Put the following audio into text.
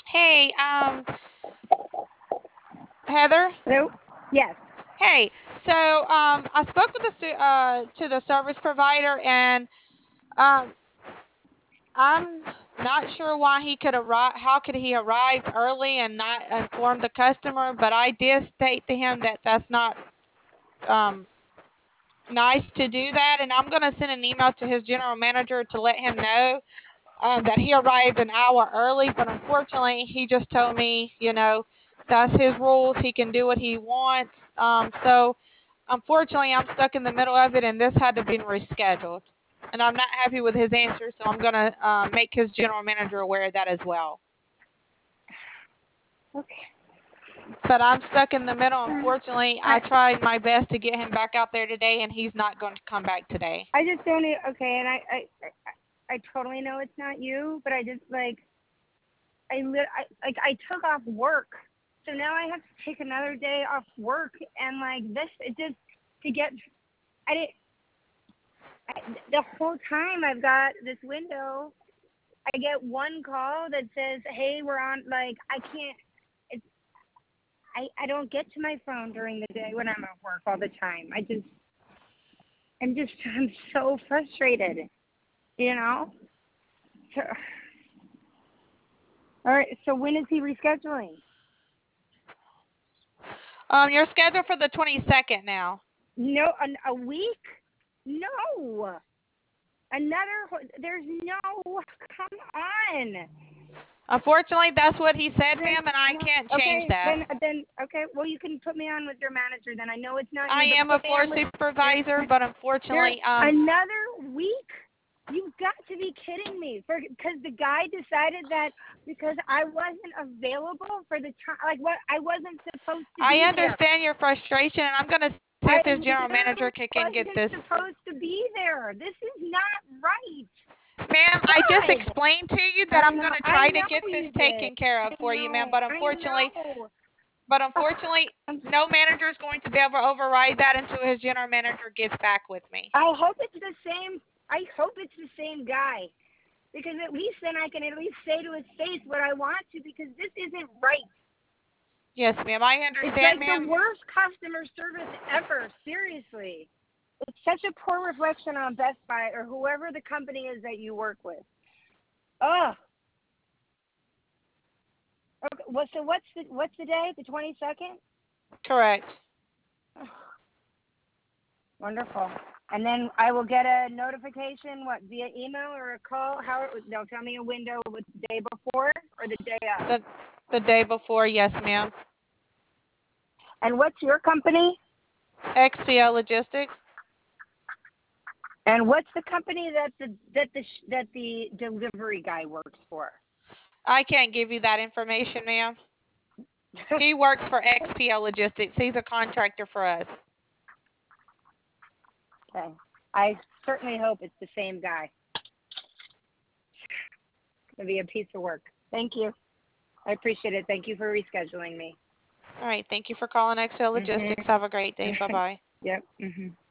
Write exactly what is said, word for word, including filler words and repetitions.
Hey, um, Heather. Hello? Yes. Hey, so um, I spoke with the su- uh to the service provider, and um, I'm not sure why he could arrive. How could he arrive early and not inform the customer? But I did state to him that that's not um nice to do that, and I'm gonna send an email to his general manager to let him know um, that he arrived an hour early, but unfortunately, he just told me, you know, that's his rules. He can do what he wants. Um, so, unfortunately, I'm stuck in the middle of it, and this had to be rescheduled. And I'm not happy with his answer, so I'm going to uh, make his general manager aware of that as well. Okay. But I'm stuck in the middle. Unfortunately, I I tried my best to get him back out there today, and he's not going to come back today. I just don't e- okay, and I I I, I totally know it's not you, but I just like I, li- I like I took off work, so now I have to take another day off work, and like this, it just to get I didn't I, the whole time I've got this window, I get one call that says, "Hey, we're on." Like I can't. It's I I don't get to my phone during the day when I'm at work all the time. I just I'm just I'm so frustrated, you know. So, all right. So when is he rescheduling? Um, you're scheduled for the twenty-second now. No, an, a week? No. Another. There's no. Come on. Unfortunately, that's what he said, Then ma'am, and I can't change okay. that. Then then okay. Well, you can put me on with your manager. Then I know it's not I you, but am a put me floor on with. There's supervisor, but there's unfortunately, um, another week. You've got to be kidding me! For because the guy decided that because I wasn't available for the time, like what I wasn't supposed to I be there. understand your frustration, and I'm going to see if I his general manager literally can, can get wasn't this. supposed to be there. This is not right. Ma'am, I just God, explained to you that I I'm know, going to I try to know get this you did. taken care I of for you, ma'am, know, but I unfortunately, know. but Ugh, unfortunately, I'm, no manager is going to be able to override that until his general manager gets back with me. I hope it's the same. I hope it's the same guy because at least then I can at least say to his face what I want to because this isn't right. Yes, ma'am, I It's understand, like the ma'am. worst customer service ever. Seriously, it's such a poor reflection on Best Buy or whoever the company is that you work with. Ugh. Okay. Well, so what's the what's the day? The twenty second. Correct. Wonderful. And then I will get a notification, what, via email or a call? How they'll tell me a window with the day before or the day of. The, the day before, yes, ma'am. And what's your company? X P L Logistics. And what's the company that the that the that the delivery guy works for? I can't give you that information, ma'am. He works for X P L Logistics. He's a contractor for us. Okay. I certainly hope it's the same guy. It's gonna be a piece of work. Thank you. I appreciate it. Thank you for rescheduling me. All right. Thank you for calling X P L Mhm. Logistics. Have a great day. Bye bye. Yep. Mhm.